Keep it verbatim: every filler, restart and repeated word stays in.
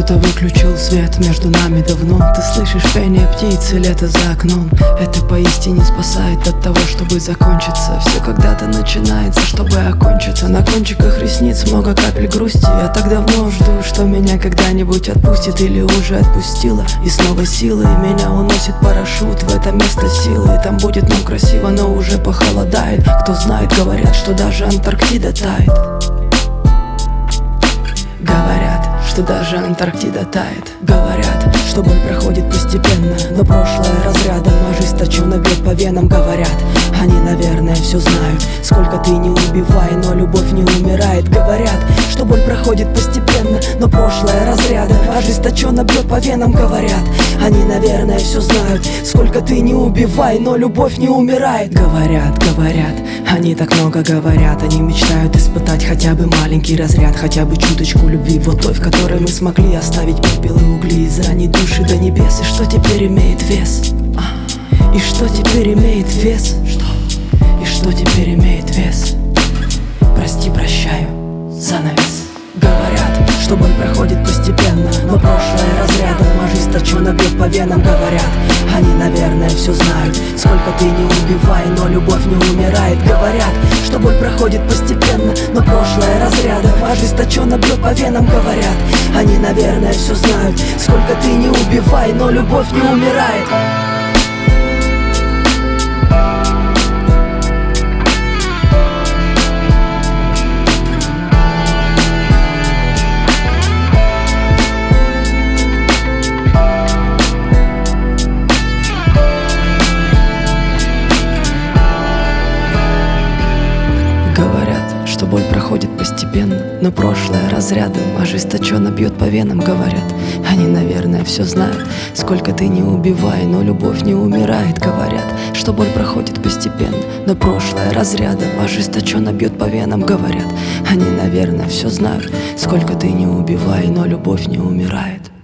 Кто-то выключил свет между нами давно. Ты слышишь пение птиц и лето за окном. Это поистине спасает от того, чтобы закончиться. Все когда-то начинается, чтобы окончиться. На кончиках ресниц много капель грусти. Я так давно жду, что меня когда-нибудь отпустит или уже отпустила. И снова силы меня уносит парашют в это место силы. И там будет нам красиво, но уже похолодает. Кто знает, говорят, что даже Антарктида тает. Говорят, что даже Антарктида тает. Говорят, что боль проходит постепенно, но прошлое разрядом ожесточенно бьет по венам. Говорят, они, наверное, все знают. Сколько ты не убивай, но любовь не умирает. Говорят, что боль проходит постепенно, но прошлое разрядом ожесточенно бьет по венам. Говорят, они, наверное, все знают. Сколько ты не убивай, но любовь не умирает. Говорят, говорят, они так много говорят. Они мечтают испытать хотя бы маленький разряд, хотя бы чуточку любви, вот той, в которой мы смогли оставить пепел и угли, изранить души до небес. И что теперь имеет вес? И что теперь имеет вес? Что? И что теперь имеет вес? Прости, прощаю, занавес. Говорят, что боль проходит постепенно, но прошлое разрядом ожесточенно бьет по венам. Говорят, они, наверное, все знают. Сколько ты не убивай, но любовь не умирает. Говорят, что боль проходит постепенно, но прошлое разрядом ожесточенно бьет по венам. Говорят, они, наверное, все знают. Сколько ты не убивай, но любовь не умирает. Говорят, что боль проходит постепенно, но прошлое разрядом ожесточенно бьет по венам. Говорят, они, наверное, все знают. Сколько ты не убивай, но любовь не умирает. Говорят, что боль проходит постепенно, но прошлое разрядом ожесточенно бьет по венам. Говорят, они, наверное, все знают. Сколько ты не убивай, но любовь не умирает.